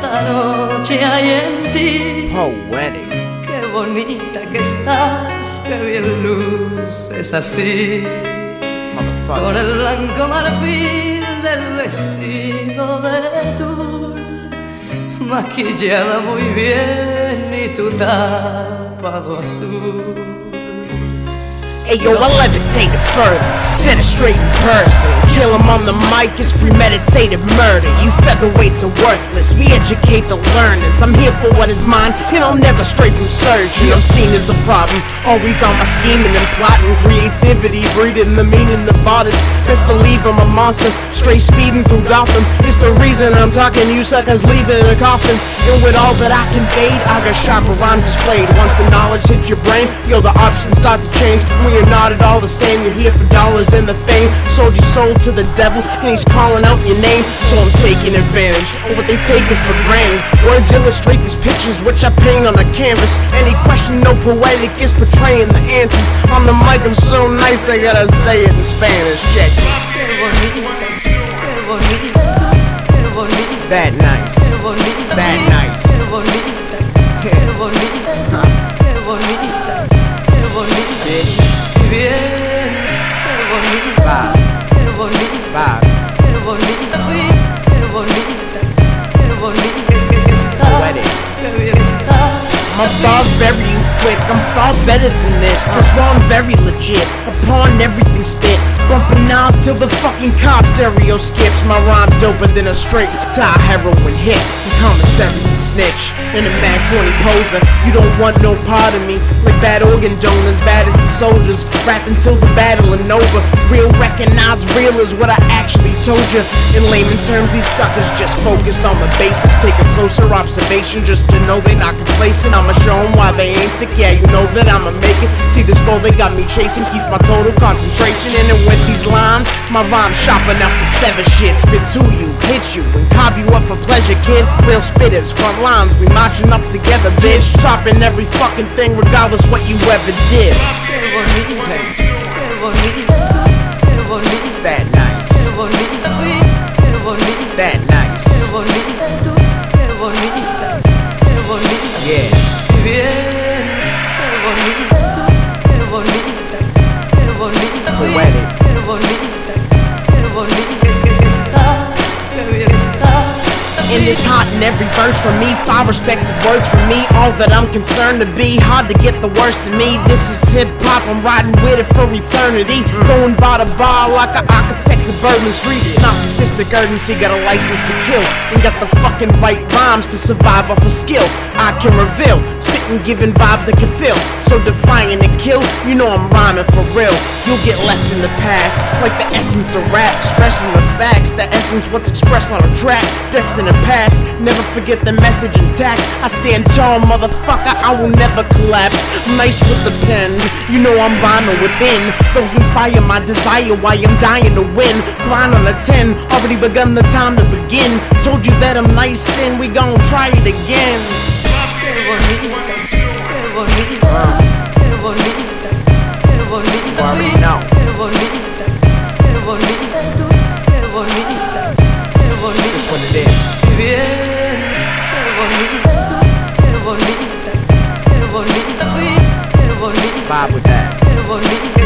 cuánta noche hay en ti. Poetic. Qué bonita que estás, qué bien luces así. Con el blanco marfil del vestido de tul, maquillada muy bien y tu tapado azul. Ayo, I levitate it further, set it straight in person. Kill him on the mic, it's premeditated murder. You featherweights are worthless, we educate the learners. I'm here for what is mine, and I'll never stray from surgery. I'm seen as a problem, always on my scheming and plotting. Creativity, breeding the meaning of artists. Best believe I'm a monster, straight speeding through Gotham. It's the reason I'm talking, you suckers leave in a coffin. And with all that I conveyed, I got sharper rhymes displayed. Once the knowledge hits your brain, yo, the options start to change. We're not at all the same, you're here for dollars and the fame. Sold your soul to the devil, and he's calling out your name. So I'm taking advantage of what they taking for granted. Words illustrate these pictures which I paint on a canvas. Any question, no poetic is portraying the answers. On the mic I'm so nice, they gotta say it in Spanish. Check it. That nice. That nice. Bitch. Bien, qué bonita, Vibe. qué bonita, qué bonita, qué bonita, qué bonita que estás, qué bien estás. My bars very quick, I'm far better than this. This one very legit, upon everything spit. Bumping Nas till the fucking car stereo skips. My rhyme's doper than a straight tie heroin hit. Commissaries and snitch, and a mad corny poser. You don't want no part of me, like bad organ donors, bad as the soldiers. Rapping till the battle and over. Real recognize real is what I actually told you. In layman terms, these suckers just focus on the basics. Take a closer observation just to know they not complacent. I'ma show them why they ain't sick, yeah, you know that I'ma make it. See this flow they got me chasing, keeps my total concentration. And then with these lines, my rhyme's sharp enough to sever shit. Spit to you, hit you, and carve you up for pleasure, kid. Real spitters, front lines, we marching up together, bitch. Topping every fucking thing regardless what you ever did. That nice. That nice. Yeah. Poetic. And it's hot in every verse from me. 5 respected words from me. All that I'm concerned to be. Hard to get the worst of me. This is hip hop, I'm riding with it for eternity. Going bar to bar like an architect of Bourbon Street. Narcissistic urgency, got a license to kill. And got the fucking right rhymes to survive off a skill I can reveal. Spitting, giving vibes that can feel. So defying and kill, you know I'm rhyming for real. You'll get left in the past, like the essence of rap. Stressing the facts, the essence what's expressed on a track. Destined to pass, never forget the message intact. I stand tall, motherfucker, I will never collapse. Nice with the pen, you know I'm rhyming within. Those inspire my desire, why I'm dying to win. Grind on a 10, already begun the time to begin. Told you that I'm nice and we gon' try it again. Already know. That's what it is. Vibe with that.